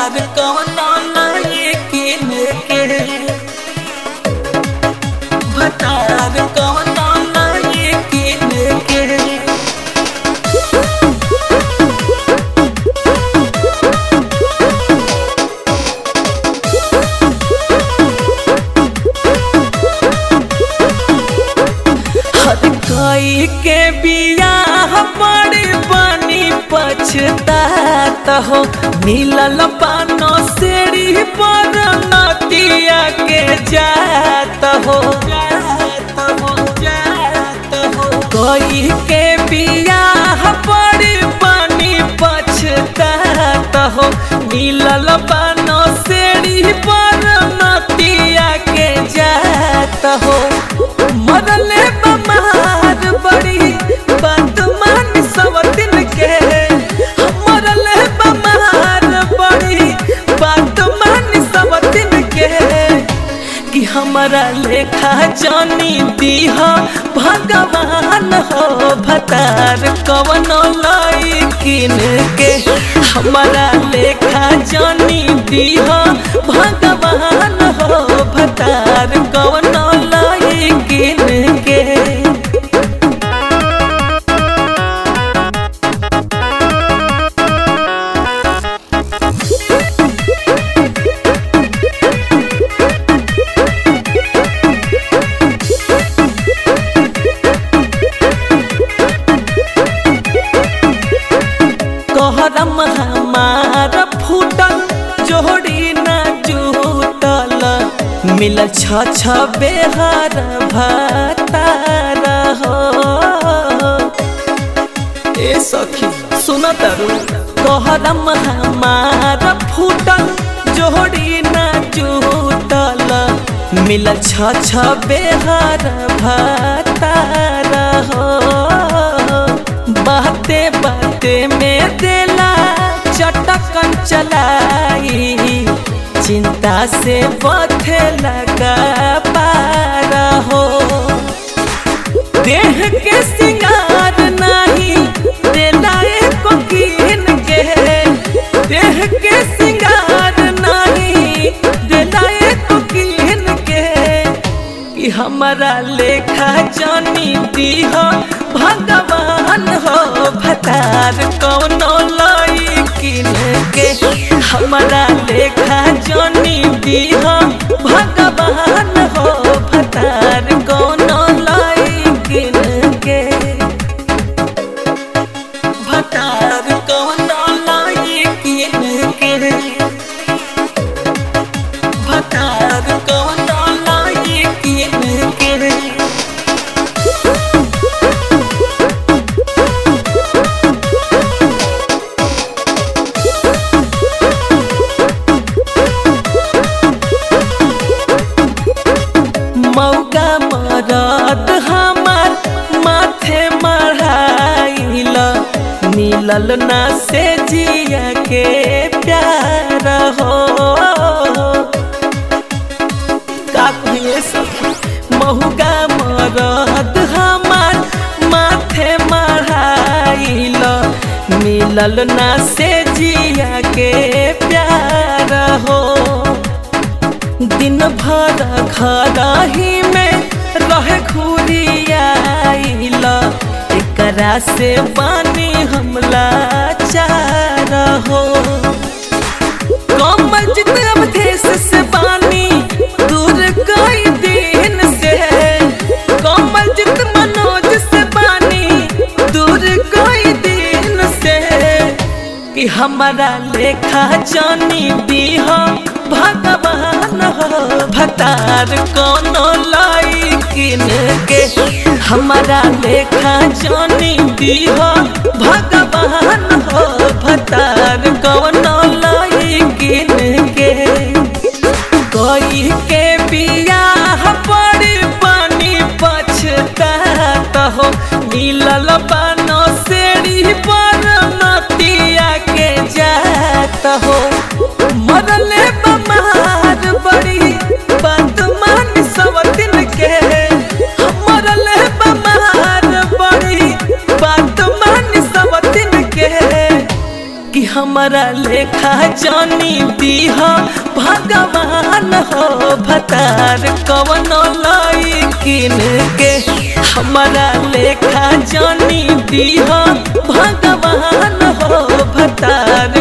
भतार कवनो नहीं किन के भतार कवनो नहीं किन के कोई के बियाह बड़ी बनी पछतात हो मिलल पानो सेड़ी पर नतिया के जात हो कोई के बियाह बड़ी बनी पछतात हो मिलल पानो सेड़ी पर नतिया के जात हो मरले बमार बड़ी बदमान सब दिन के मरले बमार बड़ी बदमान सब दिन के कि हमारा लेखा जानी दीह भगवान हो भतार कवनो लईकिन के हमारा लेखा जानी दीह भगवान हो भतार कवनो लईकिन के कहरम हमार फूटल जोड़ी न जूतल मिल छ बेहर भतार हो ए सखी सुन तारू कहरम हमार फूटल जोड़ी न जूतल मिल छ बेहर भतार हो बाते बाते में देला चटकन चलाई चिंता से बथे लगा पार हो देह के सिंगार नहीं देला एको कीन के देह के सिंगार नहीं देला एको कीन के कि हमारा लेखा जानी दीह भगवान हो भतार कवनो लईकिन के हमारा लेखा जानी दीह भगवान हो भतार कवनो लईकिन के भतार कवनो लईकिन के भतार कवनो लईकिन के मौका मरद हमार माथे मढ़ाइल मिलल ना से जिया के प्यार हो का कहिए सखी मौका मरद हमार माथे मढ़ाइल मिलल ना से जिया के प्यार हो दिन भर घरही में रहे घुरियाइल एकरा से पानी हमला चार हो कमल जितने अवधेश से पानी दूर कई दिन से कमल जित मनोज से पानी दूर कई दिन से कि हमारा लेखा जानी दीह भगवान हो भतार कौनो लईकिन के हमारा लेखा जानी दीह भगवान हो भतार कौनो लईकिन के कोई के बियाह बड़ी बनी पछतात हो मिलल बानो सेड़ी पर नतिया के जात हो मरले बमार बड़ी बदमान सब दिन के मरले बमार बड़ी बदमान सब दिन के कि हम हमारा लेखा जानी दीह भगवान हो भतार कवनो लईकिन के हमारा लेखा जानी दीह भगवान हो भतार